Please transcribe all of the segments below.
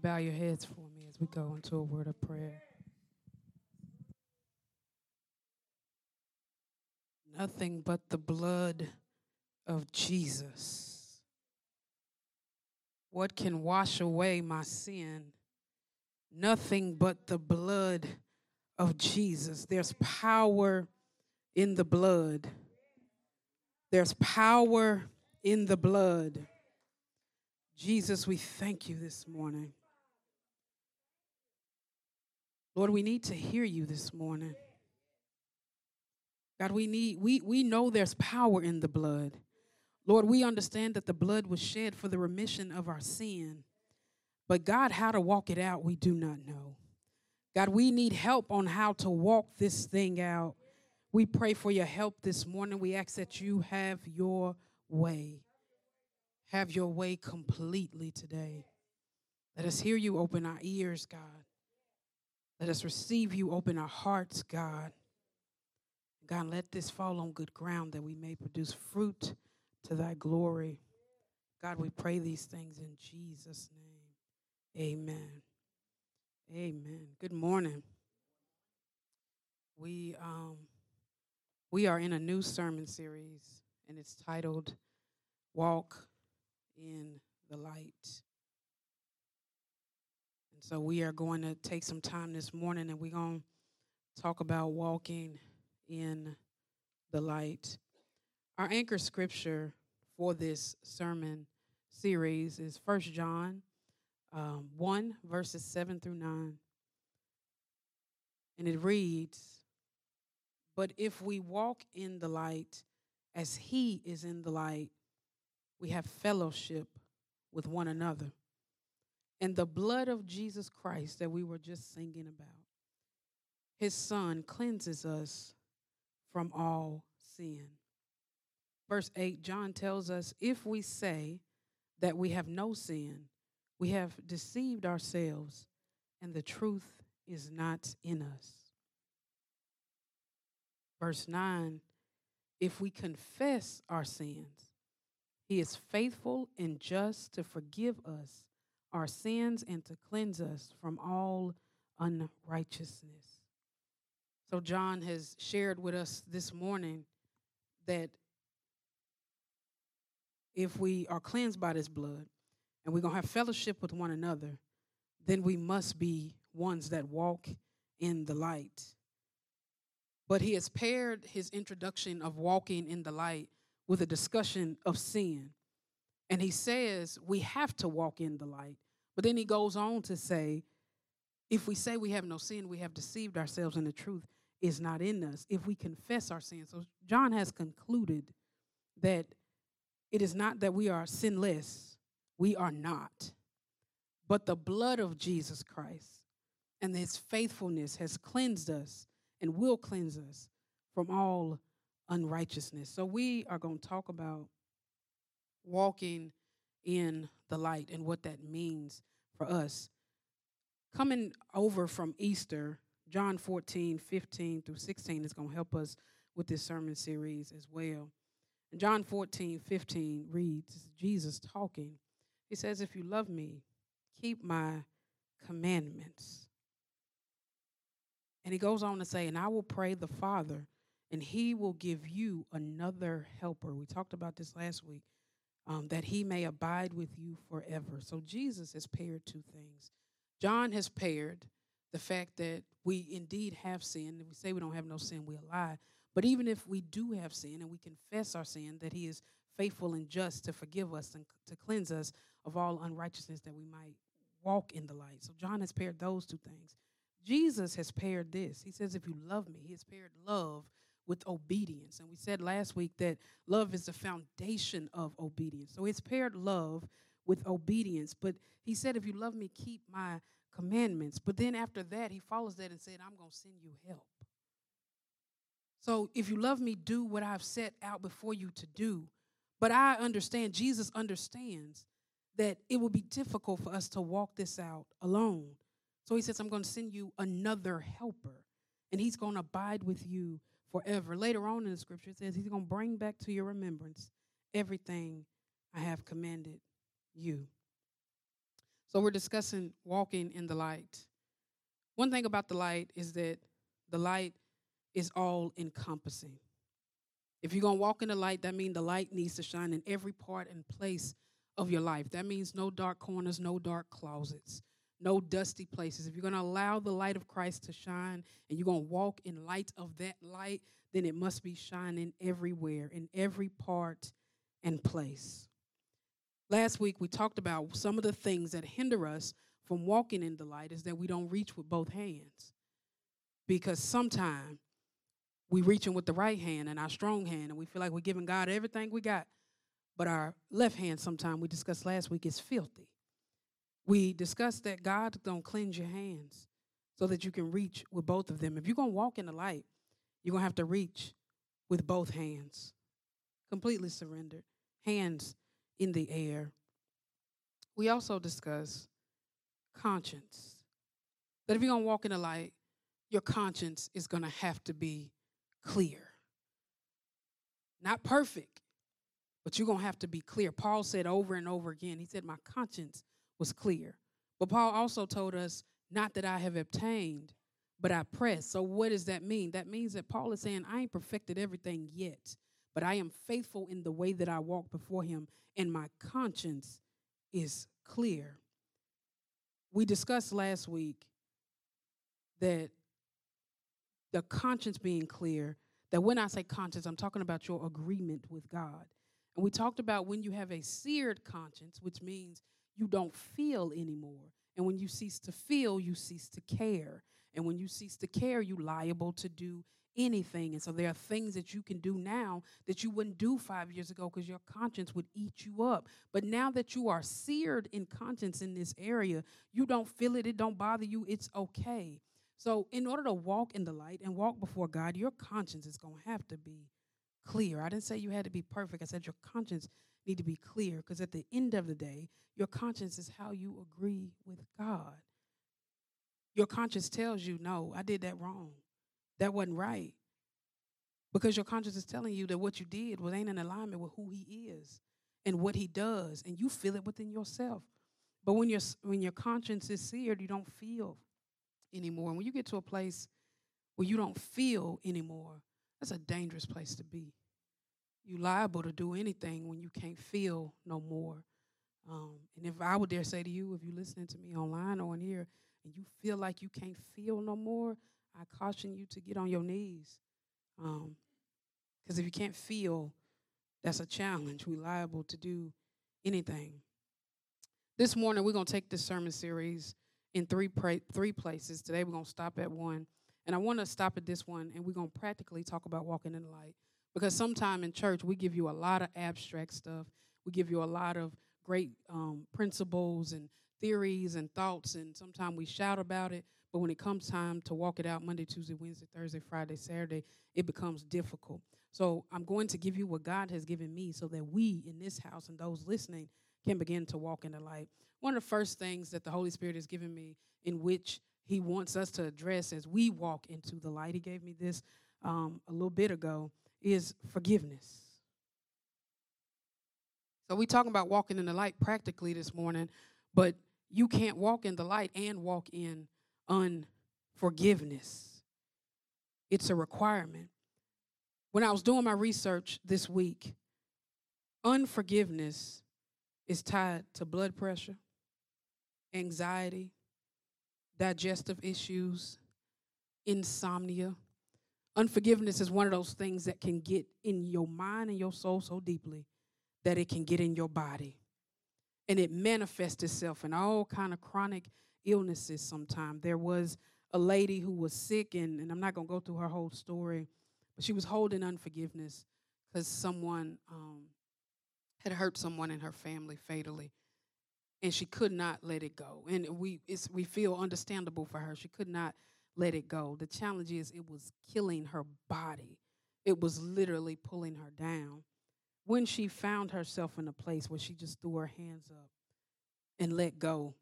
bow your heads for me as we go into a word of prayer? Nothing but the blood of Jesus. What can wash away my sin? Nothing but the blood of Jesus. There's power in the blood. There's power in the blood. Jesus, we thank you this morning. Lord, we need to hear you this morning. God, we know there's power in the blood. Lord, we understand that the blood was shed for the remission of our sin. But God, how to walk it out, we do not know. God, we need help on how to walk this thing out. We pray for your help this morning. We ask that you have your way. Have your way completely today. Let us hear you, open our ears, God. Let us receive you, open our hearts, God. God, let this fall on good ground that we may produce fruit to thy glory. God, we pray these things in Jesus' name. Amen. Amen. Good morning. We are in a new sermon series, and it's titled Walk in the Light. And so we are going to take some time this morning, and we're going to talk about walking in the light. Our anchor scripture for this sermon series is 1 John 1, verses 7 through 9. And it reads, "But if we walk in the light as he is in the light, we have fellowship with one another. And the blood of Jesus Christ that we were just singing about, his son cleanses us from all sin." Verse 8, John tells us, "If we say that we have no sin, we have deceived ourselves, and the truth is not in us." Verse 9, "If we confess our sins, he is faithful and just to forgive us our sins and to cleanse us from all unrighteousness." So John has shared with us this morning that if we are cleansed by this blood and we're going to have fellowship with one another, then we must be ones that walk in the light. But he has paired his introduction of walking in the light with a discussion of sin. And he says we have to walk in the light. But then he goes on to say, if we say we have no sin, we have deceived ourselves and the truth is not in us. If we confess our sins. So John has concluded that it is not that we are sinless. We are not. But the blood of Jesus Christ and his faithfulness has cleansed us and will cleanse us from all unrighteousness. So we are going to talk about walking in the light and what that means for us. Coming over from Easter, John 14, 15 through 16 is going to help us with this sermon series as well. And John 14, 15 reads, Jesus talking. He says, "If you love me, keep my commandments." And he goes on to say, "And I will pray the Father, and he will give you another helper." We talked about this last week, that he may abide with you forever. So Jesus has paired two things. John has paired the fact that we indeed have sin. If we say we don't have no sin, we lie. But even if we do have sin and we confess our sin, that he is faithful and just to forgive us and to cleanse us of all unrighteousness, that we might walk in the light. So John has paired those two things. Jesus has paired this. He says, "If you love me," he has paired love with obedience. And we said last week that love is the foundation of obedience. So it's paired love with obedience. But he said, "If you love me, keep my commandments." But then after that, he follows that and said, "I'm going to send you help." So if you love me, do what I've set out before you to do. But I understand, Jesus understands that it will be difficult for us to walk this out alone. So he says, "I'm going to send you another helper, and he's going to abide with you forever." Later on in the scripture, it says he's going to bring back to your remembrance everything I have commanded you. So we're discussing walking in the light. One thing about the light is that the light is all encompassing. If you're going to walk in the light, that means the light needs to shine in every part and place of your life. That means no dark corners, no dark closets, no dusty places. If you're going to allow the light of Christ to shine and you're going to walk in light of that light, then it must be shining everywhere, in every part and place. Last week, we talked about some of the things that hinder us from walking in the light is that we don't reach with both hands. Because sometimes we reaching with the right hand and our strong hand, and we feel like we're giving God everything we got. But our left hand, sometimes we discussed last week, is filthy. We discussed that God don't cleanse your hands so that you can reach with both of them. If you're going to walk in the light, you're going to have to reach with both hands, completely surrendered, hands in the air. We also discussed conscience. That if you're going to walk in the light, your conscience is going to have to be clear. Not perfect, but you're going to have to be clear. Paul said over and over again, he said, my conscience was clear. But Paul also told us, not that I have obtained, but I press. So what does that mean? That means that Paul is saying, I ain't perfected everything yet, but I am faithful in the way that I walk before him, and my conscience is clear. We discussed last week that the conscience being clear, that when I say conscience, I'm talking about your agreement with God. And we talked about when you have a seared conscience, which means you don't feel anymore. And when you cease to feel, you cease to care. And when you cease to care, you're liable to do anything. And so there are things that you can do now that you wouldn't do 5 years ago because your conscience would eat you up. But now that you are seared in conscience in this area, you don't feel it, it don't bother you, it's okay. So in order to walk in the light and walk before God, your conscience is going to have to be clear. I didn't say you had to be perfect. I said your conscience need to be clear, because at the end of the day, your conscience is how you agree with God. Your conscience tells you, no, I did that wrong. That wasn't right. Because your conscience is telling you that what you did ain't in alignment with who he is and what he does, and you feel it within yourself. But when your conscience is seared, you don't feel anymore. And when you get to a place where you don't feel anymore, that's a dangerous place to be. You're liable to do anything when you can't feel no more. And if I would dare say to you, if you're listening to me online or in here, and you feel like you can't feel no more, I caution you to get on your knees. Because if you can't feel, that's a challenge. We're liable to do anything. This morning, we're going to take this sermon series in three places. Today, we're going to stop at one. And I want to stop at this one, and we're going to practically talk about walking in the light. Because sometime in church, we give you a lot of abstract stuff. We give you a lot of great principles and theories and thoughts, and sometimes we shout about it. But when it comes time to walk it out Monday, Tuesday, Wednesday, Thursday, Friday, Saturday, it becomes difficult. So I'm going to give you what God has given me so that we in this house and those listening can begin to walk in the light. One of the first things that the Holy Spirit has given me, in which he wants us to address as we walk into the light, he gave me this a little bit ago, is forgiveness. So we're talking about walking in the light practically this morning, but you can't walk in the light and walk in unforgiveness. It's a requirement. When I was doing my research this week, unforgiveness is tied to blood pressure, anxiety, digestive issues, insomnia. Unforgiveness is one of those things that can get in your mind and your soul so deeply that it can get in your body. And it manifests itself in all kind of chronic illnesses sometimes. There was a lady who was sick, and I'm not going to go through her whole story, but she was holding unforgiveness because someone had hurt someone in her family fatally, and she could not let it go. And we feel understandable for her. She could not let it go. The challenge is it was killing her body. It was literally pulling her down. When she found herself in a place where she just threw her hands up and let go,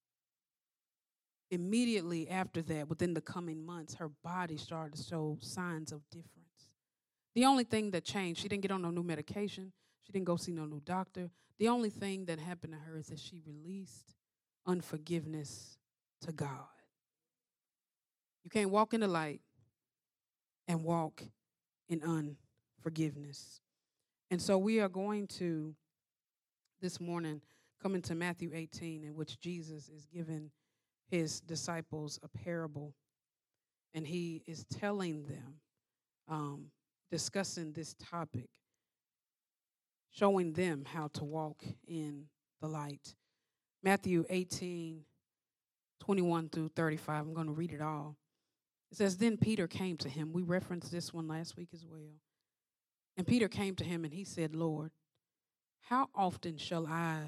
immediately after that, within the coming months, her body started to show signs of difference. The only thing that changed, she didn't get on no new medication. She didn't go see no new doctor. The only thing that happened to her is that she released unforgiveness to God. You can't walk in the light and walk in unforgiveness. And so we are going to, this morning, come into Matthew 18, in which Jesus is giving his disciples a parable. And he is telling them, discussing this topic, showing them how to walk in the light. Matthew 18, 21 through 35. I'm going to read it all. It says, then Peter came to him. We referenced this one last week as well. And Peter came to him and he said, Lord, how often shall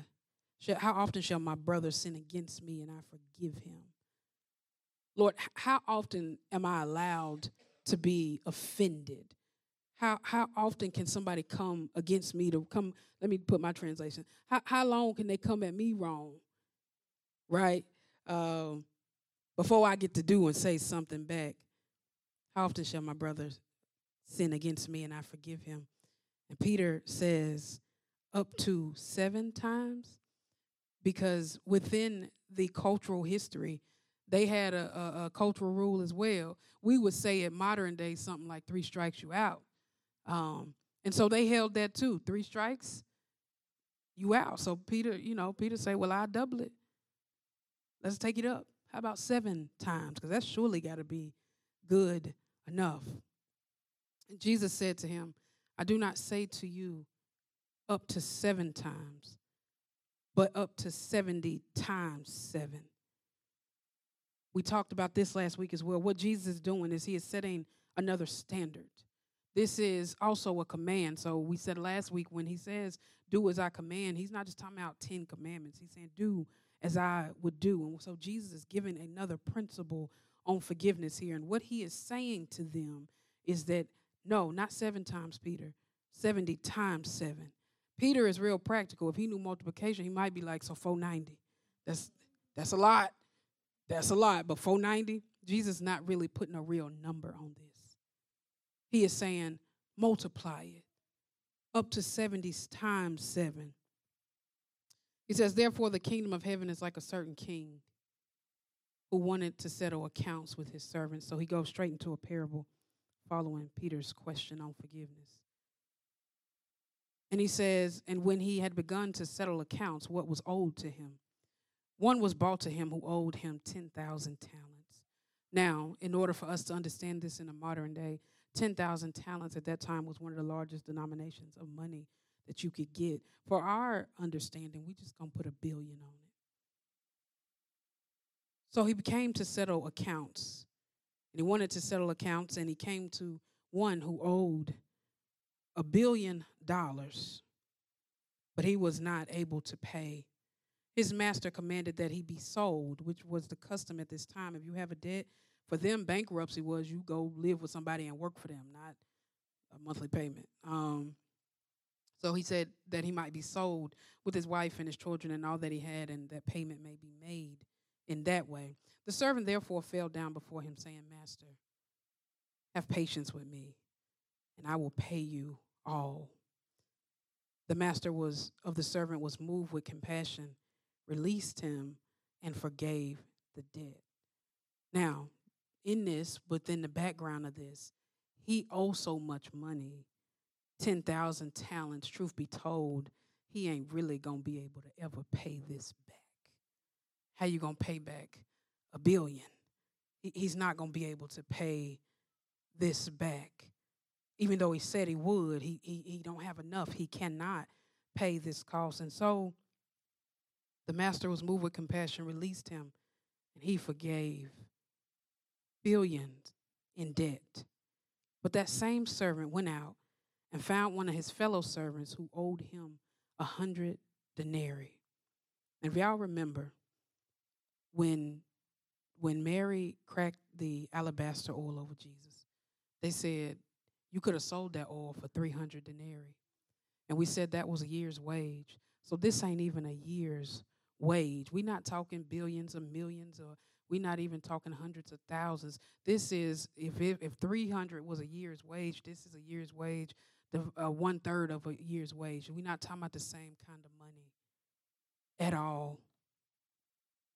my brother sin against me and I forgive him? Lord, how often am I allowed to be offended? How often can somebody come against me let me put my translation. How long can they come at me wrong, right? Before I get to do and say something back. How often shall my brother sin against me and I forgive him? And Peter says up to 7 times, because within the cultural history, they had a cultural rule as well. We would say in modern day something like 3 strikes you out. And so they held that too. 3 strikes, you out. So Peter say, well, I'll double it. Let's take it up. How about 7 times? Because that's surely got to be good enough. And Jesus said to him, I do not say to you up to 7 times, but up to 70 times 7. We talked about this last week as well. What Jesus is doing is he is setting another standard. This is also a command. So we said last week when he says, do as I command, he's not just talking about 10 commandments. He's saying, do as I would do. And so Jesus is giving another principle on forgiveness here. And what he is saying to them is that, no, not 7 times, Peter, 70 times 7. Peter is real practical. If he knew multiplication, he might be like, so 490. That's a lot. That's a lot. But 490, Jesus is not really putting a real number on this. He is saying, multiply it up to 70 times 7. He says, therefore, the kingdom of heaven is like a certain king who wanted to settle accounts with his servants. So he goes straight into a parable following Peter's question on forgiveness. And he says, and when he had begun to settle accounts, what was owed to him, one was brought to him who owed him 10,000 talents. Now, in order for us to understand this in a modern day, 10,000 talents at that time was one of the largest denominations of money that you could get. For our understanding, we just going to put $1 billion on it. So he came to settle accounts. And he wanted to settle accounts, and he came to one who owed $1 billion, but he was not able to pay. His master commanded that he be sold, which was the custom at this time. If you have a debt, for them, bankruptcy was you go live with somebody and work for them, not a monthly payment. So he said that he might be sold with his wife and his children and all that he had, and that payment may be made in that way. The servant therefore fell down before him, saying, Master, have patience with me, and I will pay you all. The master of the servant was moved with compassion, released him, and forgave the debt. Now, in this, within the background of this, he owed so much money, 10,000 talents. Truth be told, he ain't really going to be able to ever pay this back. How you going to pay back $1 billion? He's not going to be able to pay this back. Even though he said he would, he don't have enough. He cannot pay this cost. And so the master was moved with compassion, released him, and he forgave billions in debt. But that same servant went out and found one of his fellow servants who owed him 100 denarii. And if y'all remember, when Mary cracked the alabaster oil over Jesus, they said, you could have sold that oil for 300 denarii. And we said that was a year's wage. So this ain't even a year's wage. We're not talking billions or millions, or we're not even talking hundreds of thousands. This is, if 300 was a year's wage, this is a year's wage, the 1/3 of a year's wage. We're not talking about the same kind of money at all.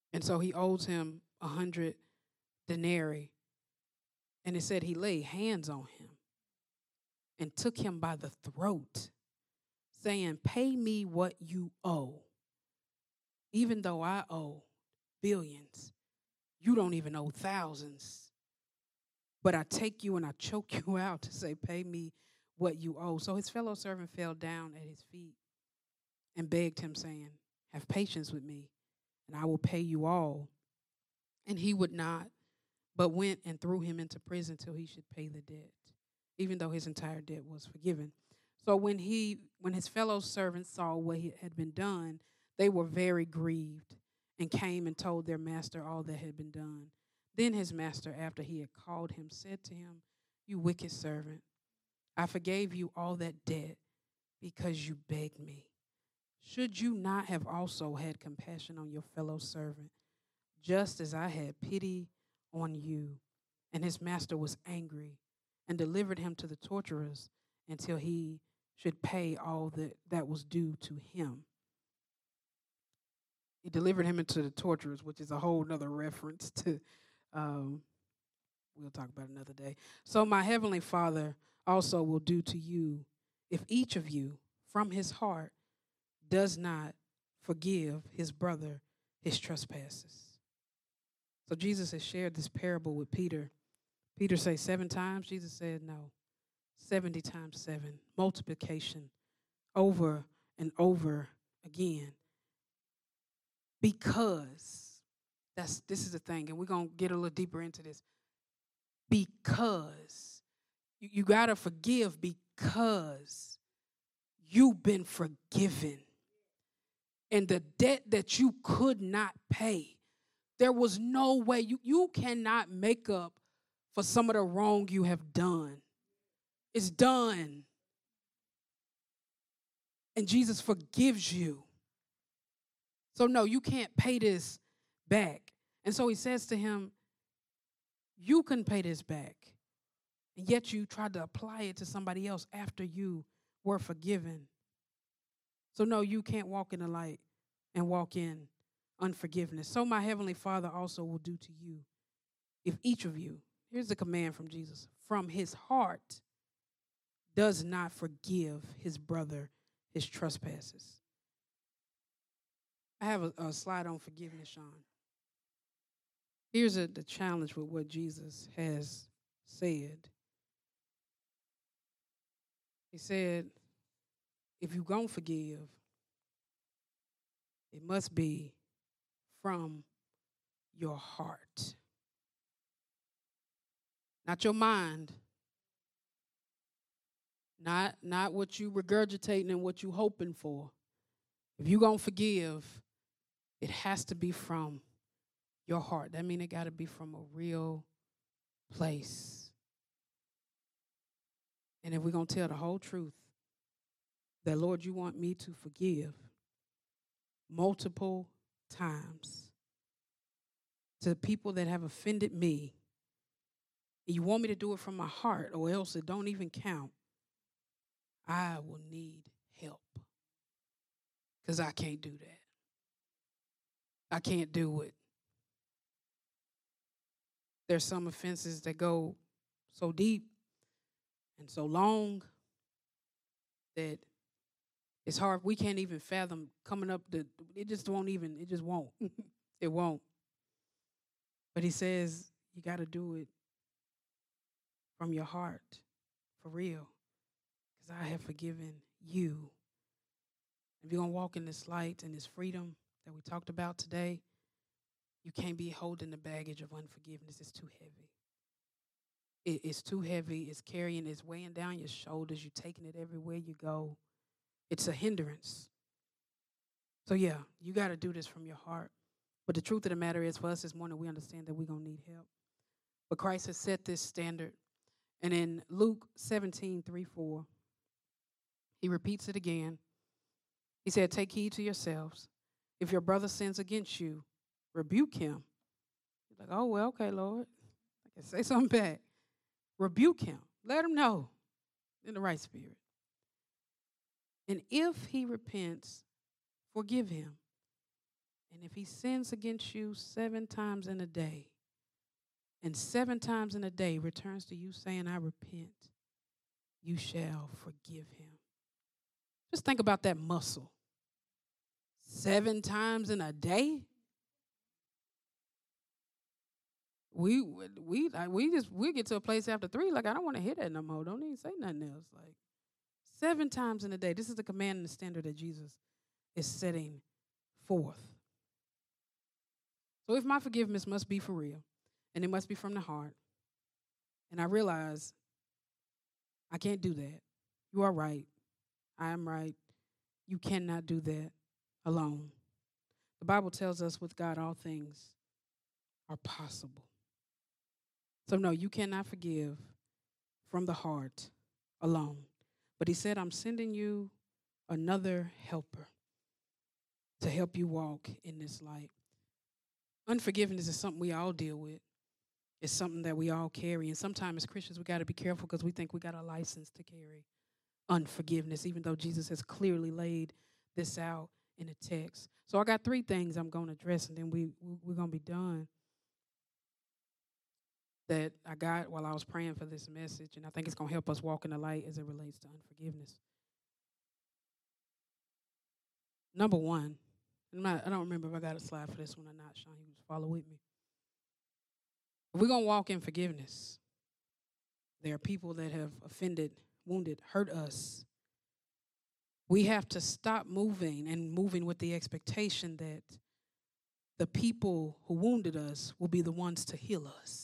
And so he owes him 100 denarii. And it said he laid hands on him and took him by the throat, saying, pay me what you owe. Even though I owe billions, you don't even owe thousands. But I take you and I choke you out to say, pay me what you owe. So his fellow servant fell down at his feet and begged him, saying, have patience with me, and I will pay you all. And he would not, but went and threw him into prison till he should pay the debt, even though his entire debt was forgiven. So when his fellow servants saw what had been done, they were very grieved and came and told their master all that had been done. Then his master, after he had called him, said to him, you wicked servant, I forgave you all that debt because you begged me. Should you not have also had compassion on your fellow servant, just as I had pity on you? And his master was angry and delivered him to the torturers until he should pay all that was due to him. He delivered him into the torturers, which is a whole nother reference to, we'll talk about another day. So my heavenly Father also will do to you if each of you from his heart does not forgive his brother his trespasses. So Jesus has shared this parable with Peter. Peter say 7 times. Jesus said no. 70 times 7. Multiplication over and over again. Because this is the thing, and we're going to get a little deeper into this. Because you got to forgive because you've been forgiven. And the debt that you could not pay, there was no way. You cannot make up for some of the wrong you have done. It's done. And Jesus forgives you. So no, you can't pay this back. And so he says to him, you can pay this back. And yet you tried to apply it to somebody else after you were forgiven. So no, you can't walk in the light and walk in unforgiveness. So my heavenly Father also will do to you if each of you, here's the command from Jesus, from his heart does not forgive his brother his trespasses. I have a slide on forgiveness, Sean. Here's the challenge with what Jesus has said. He said, if you're going to forgive, it must be from your heart. Not your mind. Not what you regurgitating and what you hoping for. If you're going to forgive, it has to be from your heart. That means it got to be from a real place. And if we're going to tell the whole truth, that, Lord, you want me to forgive multiple times to people that have offended me, and you want me to do it from my heart or else it don't even count, I will need help because I can't do that. I can't do it. There's some offenses that go so deep and so long that it's hard. We can't even fathom coming up. It just won't. It won't. But he says you got to do it from your heart, for real, because I have forgiven you. If you're going to walk in this light and this freedom that we talked about today, you can't be holding the baggage of unforgiveness. It's too heavy. It's too heavy. It's weighing down your shoulders. You're taking it everywhere you go. It's a hindrance. So, yeah, you got to do this from your heart. But the truth of the matter is, for us this morning, we understand that we're going to need help. But Christ has set this standard. And in Luke 17:3-4, he repeats it again. He said, take heed to yourselves. If your brother sins against you, rebuke him. You're like, oh, well, okay, Lord. I can say something back. Rebuke him. Let him know in the right spirit. And if he repents, forgive him. And if he sins against you 7 times in a day, and 7 times in a day returns to you saying, I repent, you shall forgive him. Just think about that muscle. 7 times in a day? We get to a place after 3, like, I don't want to hear that no more. Don't even say nothing else. Like, 7 times in a day. This is the command and the standard that Jesus is setting forth. So if my forgiveness must be for real, and it must be from the heart, and I realize I can't do that. You are right. I am right. You cannot do that alone. The Bible tells us with God all things are possible. So no, you cannot forgive from the heart alone. But he said, I'm sending you another helper to help you walk in this light. Unforgiveness is something we all deal with. It's something that we all carry. And sometimes as Christians, we got to be careful because we think we got a license to carry unforgiveness, even though Jesus has clearly laid this out in the text. So I got 3 things I'm going to address, and then we're going to be done, that I got while I was praying for this message, and I think it's going to help us walk in the light as it relates to unforgiveness. Number 1, I don't remember if I got a slide for this one or not. Sean, you just follow with me. If we're going to walk in forgiveness, there are people that have offended, wounded, hurt us. We have to stop moving with the expectation that the people who wounded us will be the ones to heal us.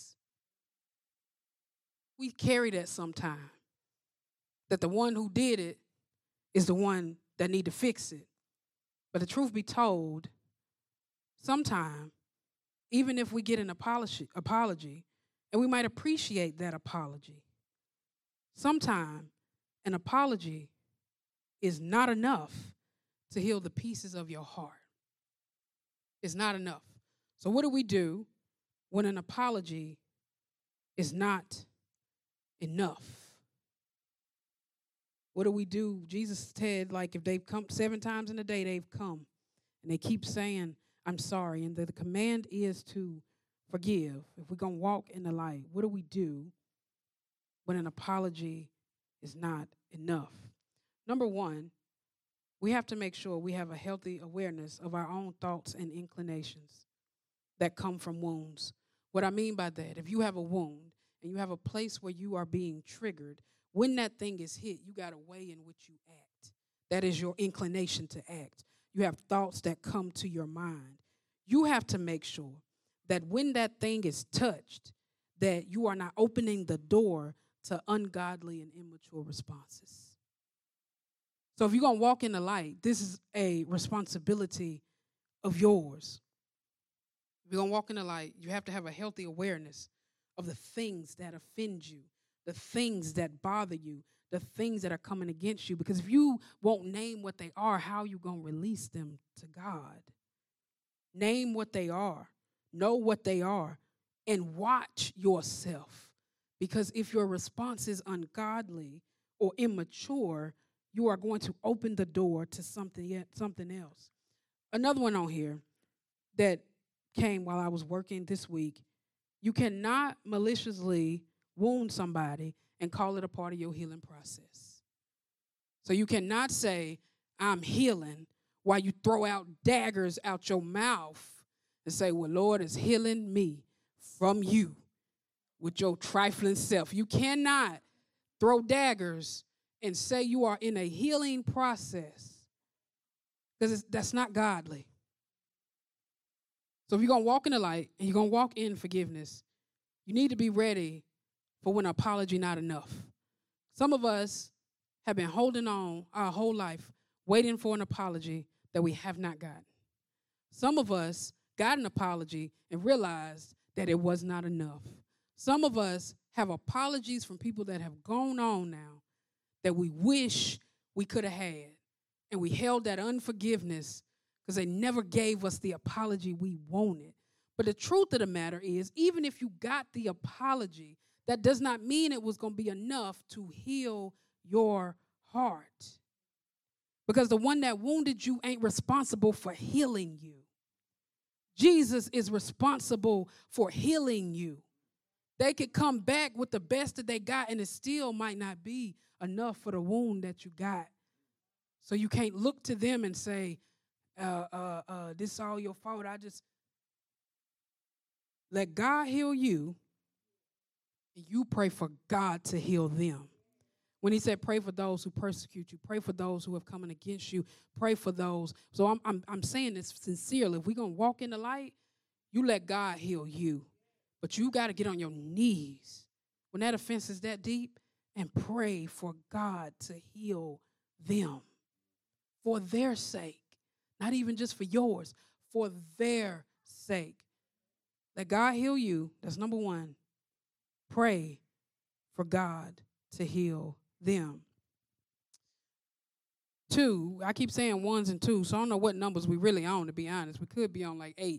We carry that sometime, that the one who did it is the one that need to fix it. But the truth be told, sometime, even if we get an apology, and we might appreciate that apology, sometime an apology is not enough to heal the pieces of your heart. It's not enough. So what do we do when an apology is not enough? What do we do? Jesus said, like, if they've come 7 times in a day, they've come. And they keep saying, I'm sorry. And the command is to forgive. If we're going to walk in the light, what do we do when an apology is not enough? Number 1, we have to make sure we have a healthy awareness of our own thoughts and inclinations that come from wounds. What I mean by that, if you have a wound and you have a place where you are being triggered, when that thing is hit, you got a way in which you act. That is your inclination to act. You have thoughts that come to your mind. You have to make sure that when that thing is touched, that you are not opening the door to ungodly and immature responses. So if you're going to walk in the light, this is a responsibility of yours. If you're going to walk in the light, you have to have a healthy awareness of the things that offend you, the things that bother you, the things that are coming against you. Because if you won't name what they are, how are you going to release them to God? Name what they are. Know what they are. And watch yourself. Because if your response is ungodly or immature, you are going to open the door to something else. Another one on here that came while I was working this week. You cannot maliciously wound somebody and call it a part of your healing process. So you cannot say, I'm healing, while you throw out daggers out your mouth and say, well, Lord is healing me from you with your trifling self. You cannot throw daggers and say you are in a healing process, because that's not godly. So if you're going to walk in the light and you're going to walk in forgiveness, you need to be ready for when an apology not enough. Some of us have been holding on our whole life, waiting for an apology that we have not gotten. Some of us got an apology and realized that it was not enough. Some of us have apologies from people that have gone on now that we wish we could have had. And we held that unforgiveness because they never gave us the apology we wanted. But the truth of the matter is, even if you got the apology, that does not mean it was going to be enough to heal your heart. Because the one that wounded you ain't responsible for healing you. Jesus is responsible for healing you. They could come back with the best that they got, and it still might not be enough for the wound that you got. So you can't look to them and say, this is all your fault. Let God heal you, and you pray for God to heal them. When he said, pray for those who persecute you, pray for those who have come against you, pray for those. So I'm saying this sincerely. If we're going to walk in the light, you let God heal you. But you got to get on your knees when that offense is that deep and pray for God to heal them for their sake. Not even just for yours, for their sake. Let God heal you. That's number one. Pray for God to heal them. 2, I keep saying 1s and 2s, so I don't know what numbers we really on, to be honest. We could be on like 8.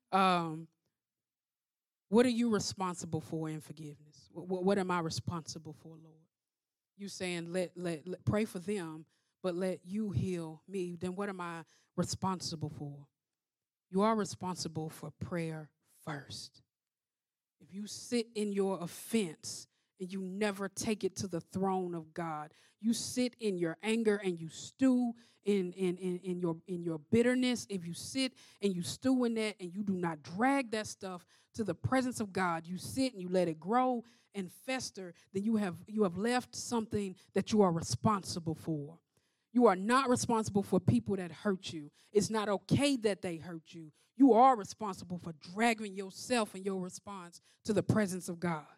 What are you responsible for in forgiveness? What am I responsible for, Lord? You saying let pray for them, but let you heal me. Then what am I responsible for? You are responsible for prayer first. If you sit in your offense and you never take it to the throne of God, you sit in your anger and you stew in your bitterness. If you sit and you stew in that and you do not drag that stuff to the presence of God, you sit and you let it grow and fester, then you have left something that you are responsible for. You are not responsible for people that hurt you. It's not okay that they hurt you. You are responsible for dragging yourself and your response to the presence of God.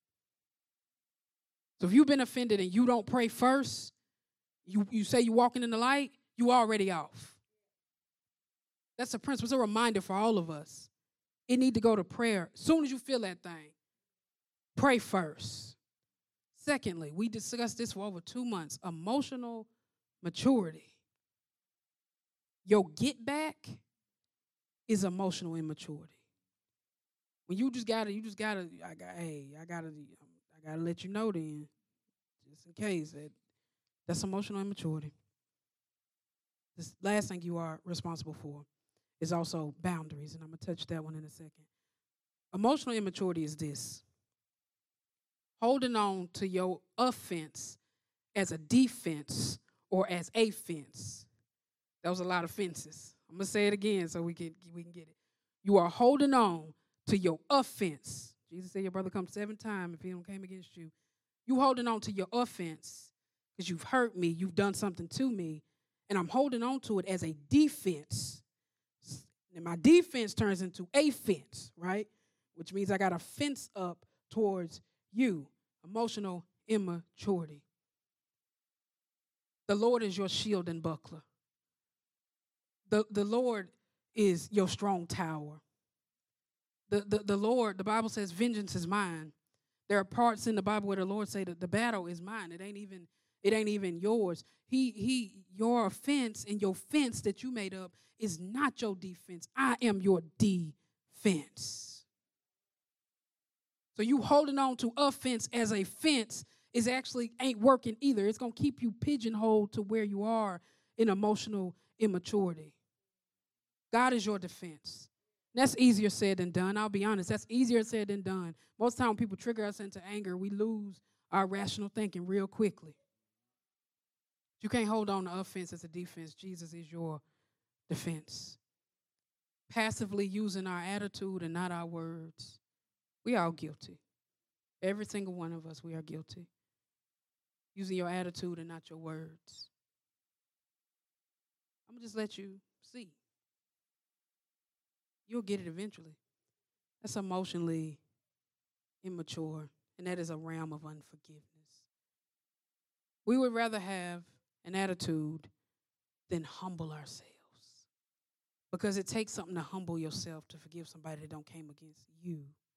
So if you've been offended and you don't pray first, you say you're walking in the light, you already off. That's a principle. It's a reminder for all of us. It need to go to prayer. As soon as you feel that thing, pray first. Secondly, we discussed this for over 2 months, emotional maturity. Your get back is emotional immaturity. When I gotta let you know then, just in case, that's emotional immaturity. This last thing you are responsible for is also boundaries, and I'm going to touch that one in a second. Emotional immaturity is this: holding on to your offense as a defense or as a fence. That was a lot of fences. I'm going to say it again so we can get it. You are holding on to your offense. Jesus said your brother comes 7 times if he don't came against you. You holding on to your offense because you've hurt me, you've done something to me, and I'm holding on to it as a defense. And my defense turns into a fence, right? Which means I got a fence up towards you. Emotional immaturity. The Lord is your shield and buckler. The Lord is your strong tower. The Lord, the Bible says, vengeance is mine. There are parts in the Bible where the Lord say that the battle is mine. It ain't even yours. Your offense and your fence that you made up is not your defense. I am your defense. So you holding on to offense as a fence is actually ain't working either. It's going to keep you pigeonholed to where you are in emotional immaturity. God is your defense. That's easier said than done. I'll be honest. That's easier said than done. Most time when people trigger us into anger, we lose our rational thinking real quickly. You can't hold on to offense as a defense. Jesus is your defense. Passively using our attitude and not our words. We are all guilty. Every single one of us, we are guilty. Using your attitude and not your words. I'm going to just let you see. You'll get it eventually. That's emotionally immature, and that is a realm of unforgiveness. We would rather have an attitude than humble ourselves, because it takes something to humble yourself to forgive somebody that don't came against you.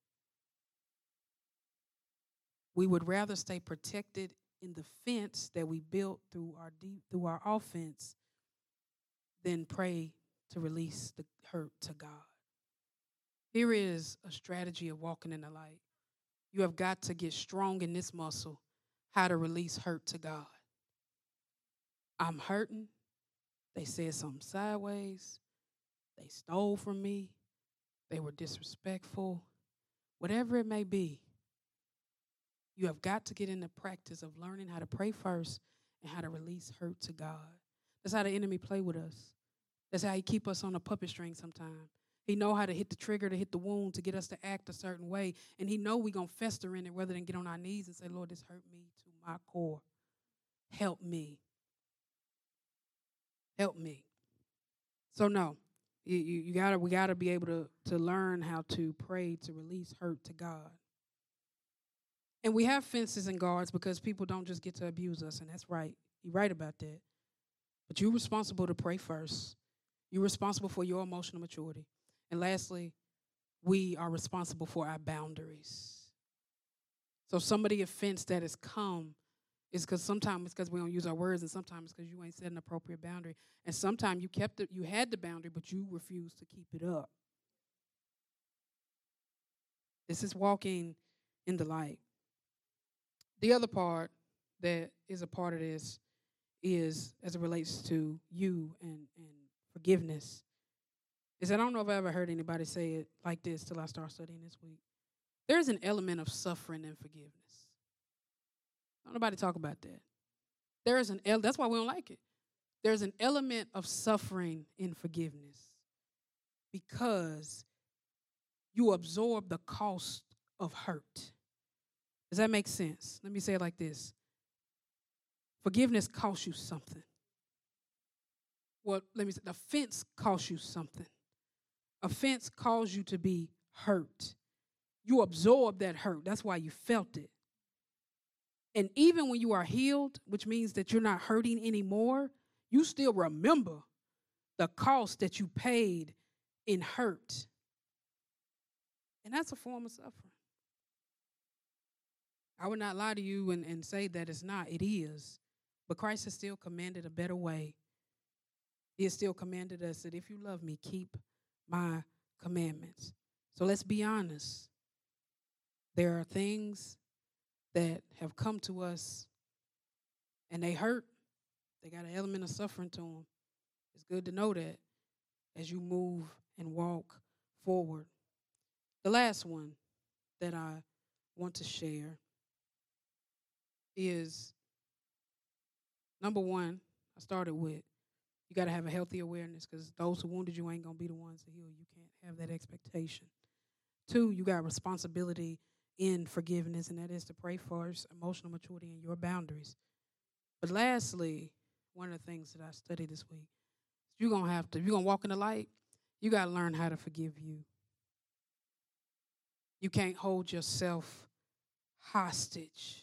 We would rather stay protected in the fence that we built through our offense than pray to release the hurt to God. Here is a strategy of walking in the light. You have got to get strong in this muscle, how to release hurt to God. I'm hurting. They said something sideways. They stole from me. they were disrespectful, whatever it may be. You have got to get in the practice of learning how to pray first and how to release hurt to God. That's how the enemy play with us. That's how he keep us on a puppet string sometimes. He know how to hit the trigger, to hit the wound, to get us to act a certain way. And he know we going to fester in it rather than get on our knees and say, Lord, this hurt me to my core. Help me. Help me. So no, we gotta be able to learn how to pray to release hurt to God. And we have fences and guards because people don't just get to abuse us, and that's right. You're right about that. But you're responsible to pray first. You're responsible for your emotional maturity. And lastly, we are responsible for our boundaries. So some of the offense that has come is because sometimes it's because we don't use our words, and sometimes it's because you ain't set an appropriate boundary. And sometimes you had the boundary, but you refused to keep it up. This is walking in the light. The other part that is a part of this is, as it relates to you and forgiveness, is I don't know if I ever heard anybody say it like this till I start studying this week. There's an element of suffering in forgiveness. Don't nobody talk about that. That's why we don't like it. There's an element of suffering in forgiveness because you absorb the cost of hurt. Does that make sense? Let me say it like this. Forgiveness costs you something. Well, let me say, offense costs you something. Offense caused you to be hurt. You absorb that hurt. That's why you felt it. And even when you are healed, which means that you're not hurting anymore, you still remember the cost that you paid in hurt. And that's a form of suffering. I would not lie to you and say that it's not. It is. But Christ has still commanded a better way. He has still commanded us that if you love me, keep my commandments. So let's be honest. There are things that have come to us and they hurt. They got an element of suffering to them. It's good to know that as you move and walk forward. The last one that I want to share is, number one, I started with, you got to have a healthy awareness because those who wounded you ain't going to be the ones to heal. You can't have that expectation. 2, you got responsibility in forgiveness, and that is to pray first, emotional maturity, and your boundaries. But lastly, one of the things that I studied this week, you're going to walk in the light, you got to learn how to forgive you. You can't hold yourself hostage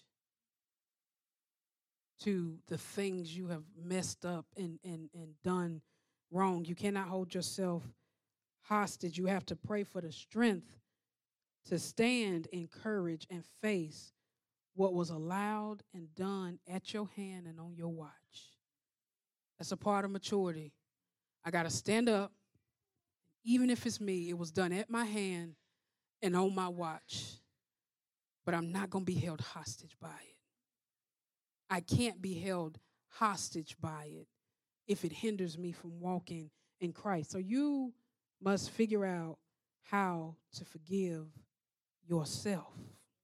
to the things you have messed up and done wrong. You cannot hold yourself hostage. You have to pray for the strength to stand in courage and face what was allowed and done at your hand and on your watch. That's a part of maturity. I got to stand up. Even if it's me, it was done at my hand and on my watch. But I'm not going to be held hostage by it. I can't be held hostage by it if it hinders me from walking in Christ. So you must figure out how to forgive yourself.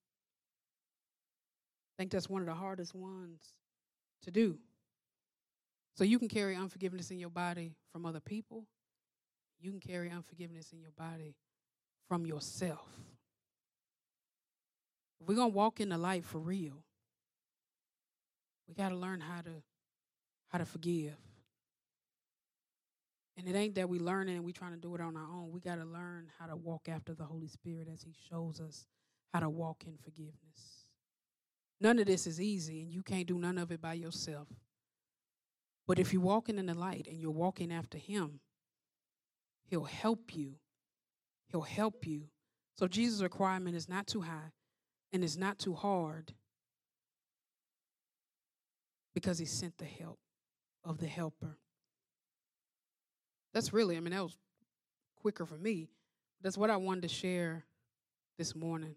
I think that's one of the hardest ones to do. So you can carry unforgiveness in your body from other people. You can carry unforgiveness in your body from yourself. If we're going to walk in the light for real, we got to learn how to forgive. And it ain't that we learn it and we trying to do it on our own. We got to learn how to walk after the Holy Spirit as he shows us how to walk in forgiveness. None of this is easy, and you can't do none of it by yourself. But if you're walking in the light and you're walking after him, he'll help you. He'll help you. So Jesus' requirement is not too high and it's not too hard because he sent the help of the helper. That was quicker for me. That's what I wanted to share this morning.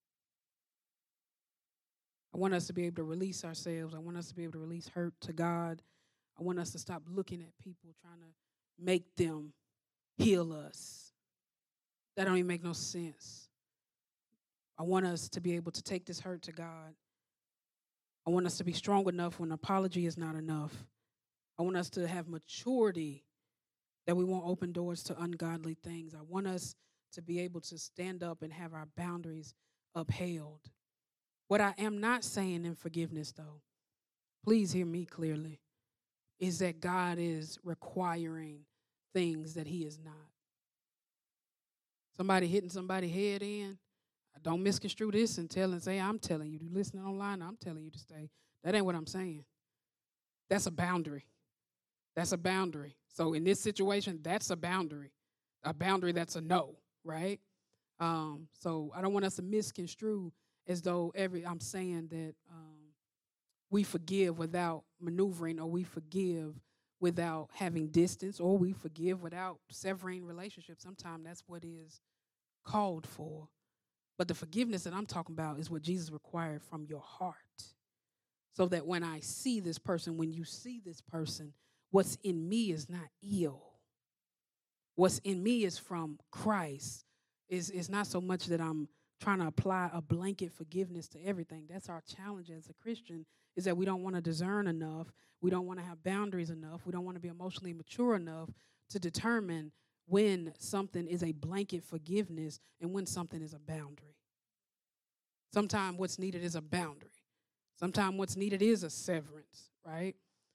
I want us to be able to release ourselves. I want us to be able to release hurt to God. I want us to stop looking at people trying to make them heal us. That don't even make no sense. I want us to be able to take this hurt to God. I want us to be strong enough when apology is not enough. I want us to have maturity that we won't open doors to ungodly things. I want us to be able to stand up and have our boundaries upheld. What I am not saying in forgiveness, though, please hear me clearly, is that God is requiring things that he is not. Somebody hitting somebody's head in, don't misconstrue this and say, I'm telling you. You listening online, I'm telling you to stay. That ain't what I'm saying. That's a boundary. That's a boundary. So in this situation, that's a boundary. A boundary that's a no, right? So I don't want us to misconstrue as though I'm saying that we forgive without maneuvering, or we forgive without having distance, or we forgive without severing relationships. Sometimes that's what is called for. But the forgiveness that I'm talking about is what Jesus required from your heart. So that when I see this person, when you see this person, what's in me is not ill. What's in me is from Christ. It's not so much that I'm trying to apply a blanket forgiveness to everything. That's our challenge as a Christian, is that we don't want to discern enough. We don't want to have boundaries enough. We don't want to be emotionally mature enough to determine when something is a blanket forgiveness and when something is a boundary. Sometimes what's needed is a boundary. Sometimes what's needed is a severance, right?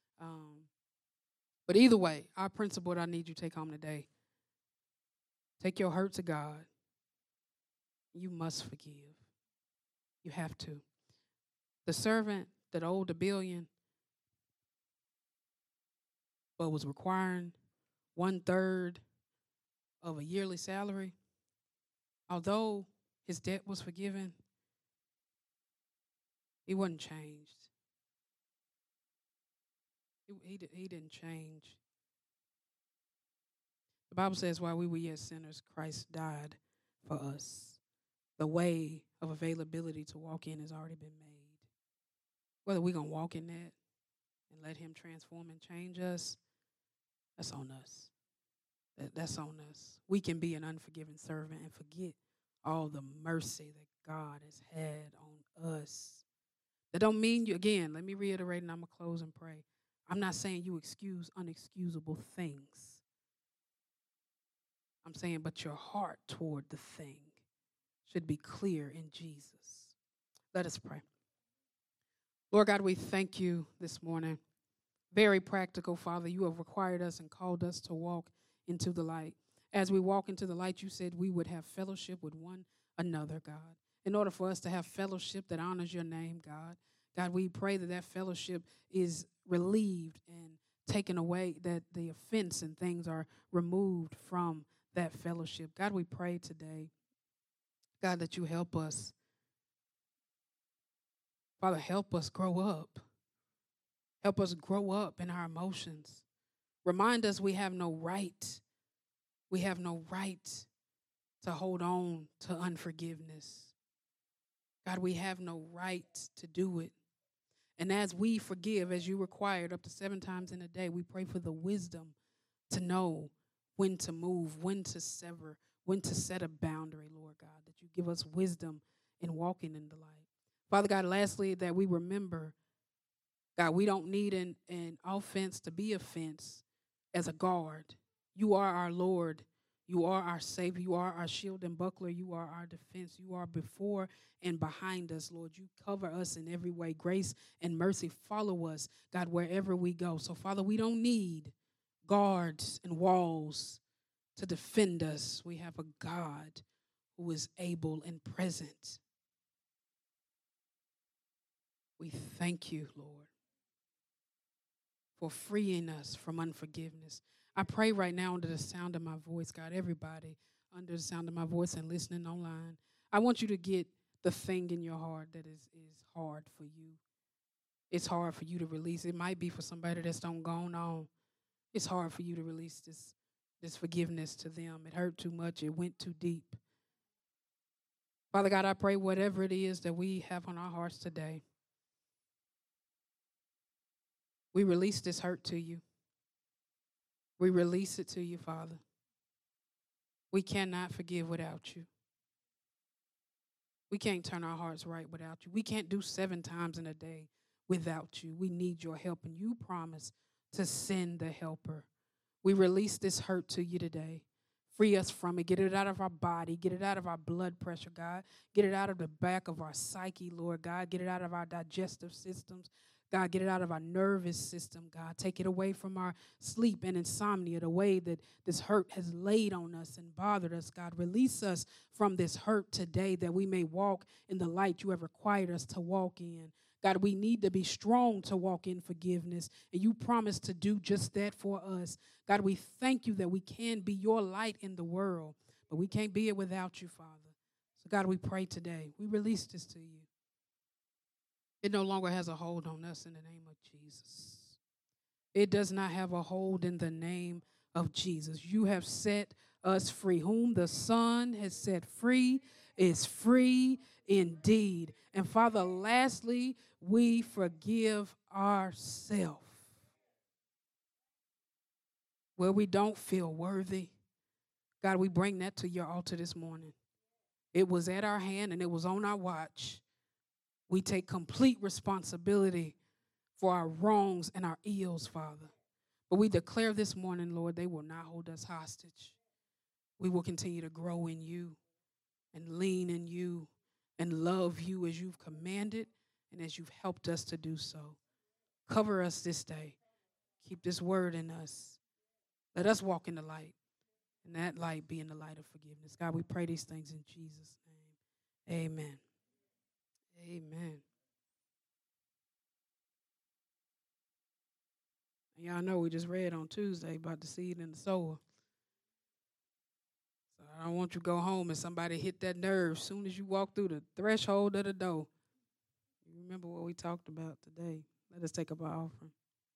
But either way, our principle that I need you to take home today, take your hurt to God. You must forgive. You have to. The servant that owed $1 billion but was requiring 1/3 of a yearly salary, although his debt was forgiven, he wasn't changed. He didn't change. The Bible says while we were yet sinners, Christ died for us. The way of availability to walk in has already been made. Whether we're going to walk in that and let him transform and change us, that's on us. That's on us. We can be an unforgiving servant and forget all the mercy that God has had on us. That don't mean you, again, let me reiterate and I'm going to close and pray. I'm not saying you excuse unexcusable things. I'm saying, but your heart toward the thing should be clear in Jesus. Let us pray. Lord God, we thank you this morning. Very practical, Father. You have required us and called us to walk into the light. As we walk into the light, you said we would have fellowship with one another, God. In order for us to have fellowship that honors your name, God, we pray that that fellowship is relieved and taken away, that the offense and things are removed from that fellowship. God, we pray today, God, that you help us. Father, help us grow up. Help us grow up in our emotions. Remind us we have no right. We have no right to hold on to unforgiveness. God, we have no right to do it. And as we forgive, as you required up to 7 times in a day, we pray for the wisdom to know when to move, when to sever, when to set a boundary, Lord God, that you give us wisdom in walking in the light. Father God, lastly, that we remember, God, we don't need an offense to be offense as a guard. You are our Lord. You are our Savior. You are our shield and buckler. You are our defense. You are before and behind us, Lord. You cover us in every way. Grace and mercy follow us, God, wherever we go. So, Father, we don't need guards and walls to defend us. We have a God who is able and present. We thank you, Lord, for freeing us from unforgiveness. I pray right now under the sound of my voice, God, everybody under the sound of my voice and listening online, I want you to get the thing in your heart that is hard for you. It's hard for you to release. It might be for somebody that's gone on. It's hard for you to release this forgiveness to them. It hurt too much. It went too deep. Father God, I pray whatever it is that we have on our hearts today, we release this hurt to you. We release it to you, Father. We cannot forgive without you. We can't turn our hearts right without you. We can't do 7 times in a day without you. We need your help, and you promise to send the helper. We release this hurt to you today. Free us from it. Get it out of our body. Get it out of our blood pressure, God. Get it out of the back of our psyche, Lord God. Get it out of our digestive systems. God, get it out of our nervous system, God. Take it away from our sleep and insomnia, the way that this hurt has laid on us and bothered us, God. Release us from this hurt today that we may walk in the light you have required us to walk in. God, we need to be strong to walk in forgiveness, and you promise to do just that for us. God, we thank you that we can be your light in the world, but we can't be it without you, Father. So, God, we pray today. We release this to you. It no longer has a hold on us in the name of Jesus. It does not have a hold in the name of Jesus. You have set us free. Whom the Son has set free is free indeed. And Father, lastly, we forgive ourselves where we don't feel worthy. God, we bring that to your altar this morning. It was at our hand and it was on our watch. We take complete responsibility for our wrongs and our ills, Father. But we declare this morning, Lord, they will not hold us hostage. We will continue to grow in you and lean in you and love you as you've commanded and as you've helped us to do so. Cover us this day. Keep this word in us. Let us walk in the light, and that light be in the light of forgiveness. God, we pray these things in Jesus' name. Amen. Amen. Y'all know we just read on Tuesday about the seed and the sower. So I don't want you to go home and somebody hit that nerve as soon as you walk through the threshold of the door. You remember what we talked about today. Let us take up our offering.